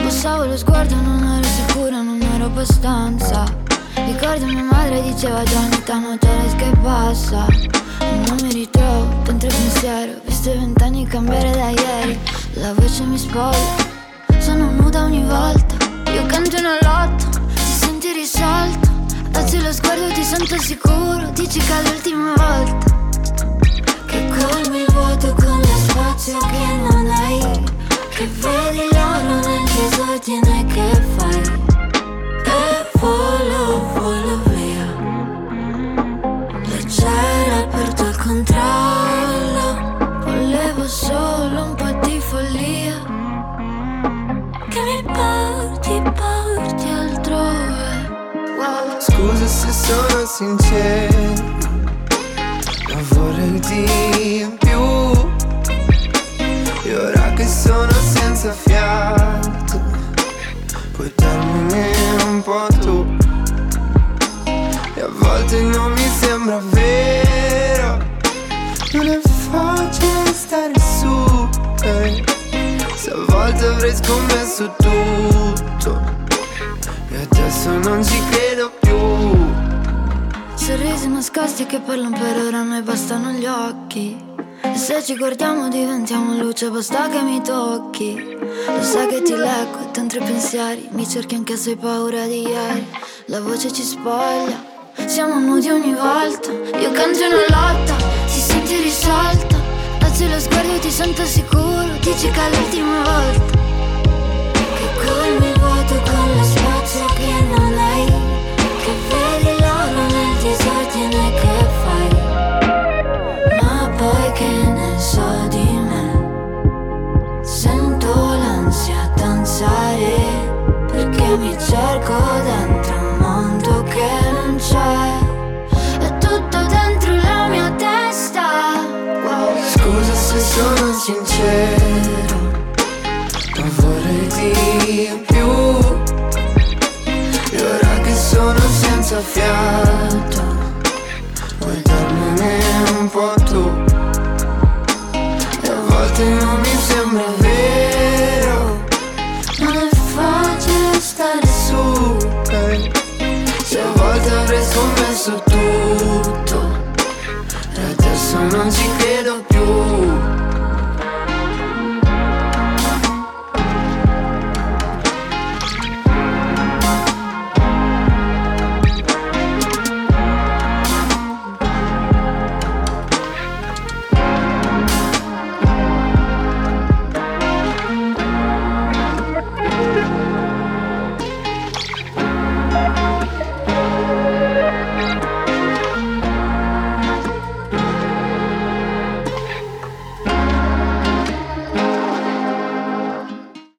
Abbassavo lo sguardo, non ero sicura, non ero abbastanza. Ricordo mia madre diceva già ogni tanto che passa. E non mi ritrovo dentro il pensiero, visto i 20 anni cambiare da ieri. La voce mi spoglia, sono nuda ogni volta. Io canto una lotta, ti senti risolta. Alzi lo sguardo, ti sento sicuro, dici che è l'ultima volta. Che colmi il vuoto con lo spazio che non hai. Che vedi l'oro nel disordine che fai. E volo via, leggera, perdo il controllo. Volevo solo un po' di follia, che mi porti altrove. Wow. Scusa se sono sincero, ma vorrei di più. E ora che sono senza fiato, puoi darmene un po' tu. E a volte non mi sembra vero, non è facile stare su, se a volte avrei scommesso tutto e adesso non ci credo più. Sorrisi nascosti che parlano per ora, a noi bastano gli occhi. E se ci guardiamo diventiamo luce, basta che mi tocchi. Lo sai che ti leggo dentro i pensieri, mi cerchi anche se hai paura di ieri. La voce ci spoglia, siamo nudi ogni volta. Io canto una lotta, ti senti risolta. Alzi lo sguardo, ti sento sicuro, dici che è l'ultima volta. Che colmi il vuoto con lo spazio che non hai. Che vedi l'oro nel disordine che fai. Ma poi che ne so di me, sento l'ansia danzare, perché mi cerco dentro un mondo che non c'è. È tutto dentro la mia testa. Wow. Scusa se sono sincero, ma vorrei di più. E ora che sono senza fiato, vuoi darmene un po' tu. E a volte non mi sembra vero, non è facile stare su, se a volte avrei scommesso tutto e adesso non ci credo più.